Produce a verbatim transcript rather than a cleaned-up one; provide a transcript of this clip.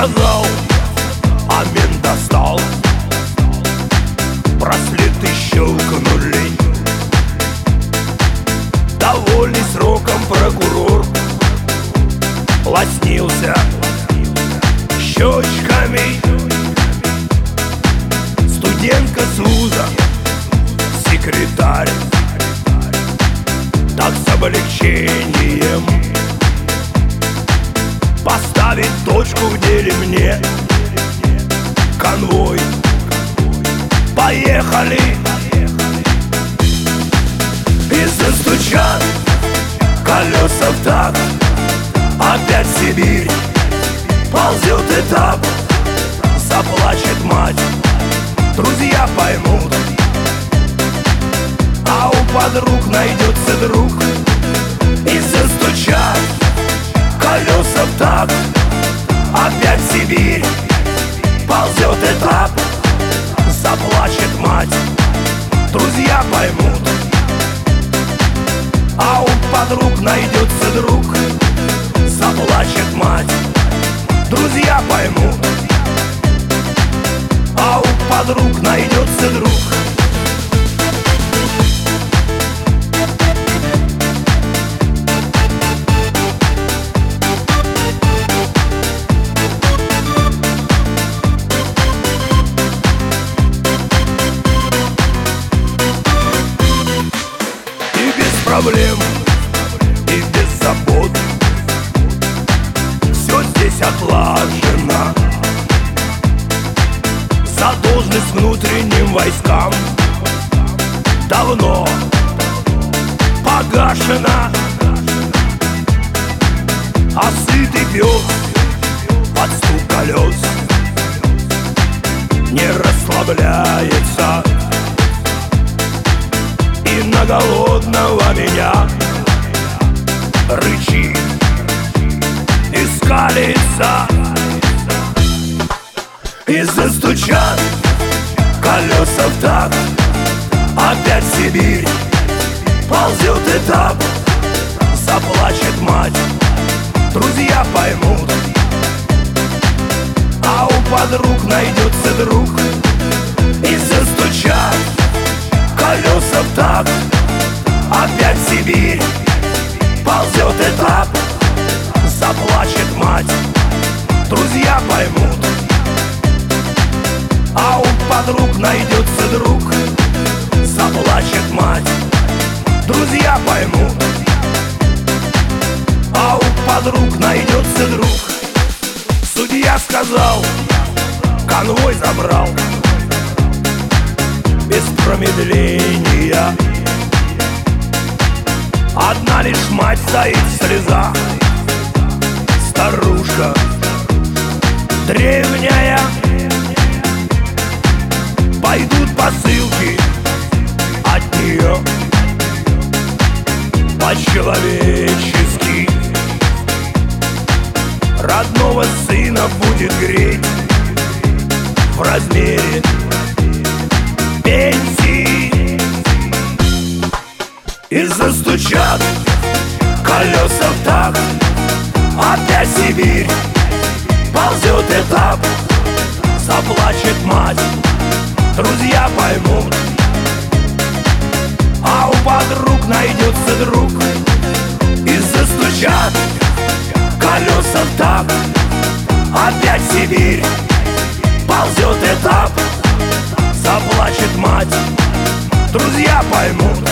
сказал, амин достал. Браслеты щелкнули. Довольный сроком прокурор лоснился щечками. Студентка с вуза, секретарь, так с облегчением поставить точку в деле мне. Конвой, поехали. И застучат колеса в такт. Опять Сибирь, ползет этап. Заплачет мать, друзья поймут, а у подруг найдется друг. И застучат колеса в такт. Опять Сибирь, ползет этап. Заплачет мать, друзья поймут, а у подруг найдется друг. Заплачет мать, друзья поймут, а у подруг найдется друг. Проблем и без забот все здесь отлажено. Задолженность внутренним войскам давно погашена. А сытый пес под стук колес не расслабляется. И на голодного меня рычит и скалится. И застучат колеса в такт. Опять Сибирь, ползет этап. Заплачет мать, друзья поймут, а у подруг найдется друг. И застучат колеса в такт. Опять Сибирь, ползет этап. Заплачет мать, друзья поймут, а у подруг найдется друг. Заплачет мать, друзья поймут, а у подруг найдется друг. Судья сказал, конвой забрал без промедления. Одна лишь мать стоит в слезах, старушка древняя. Пойдут посылки от нее по-человечески. Родного сына будет греть в размере пенсии. И застучат колеса в такт. Опять Сибирь, ползет этап. Заплачет мать, друзья поймут, а у подруг найдется друг. И застучат колеса в такт. Опять Сибирь, ползет этап. Заплачет мать, друзья поймут,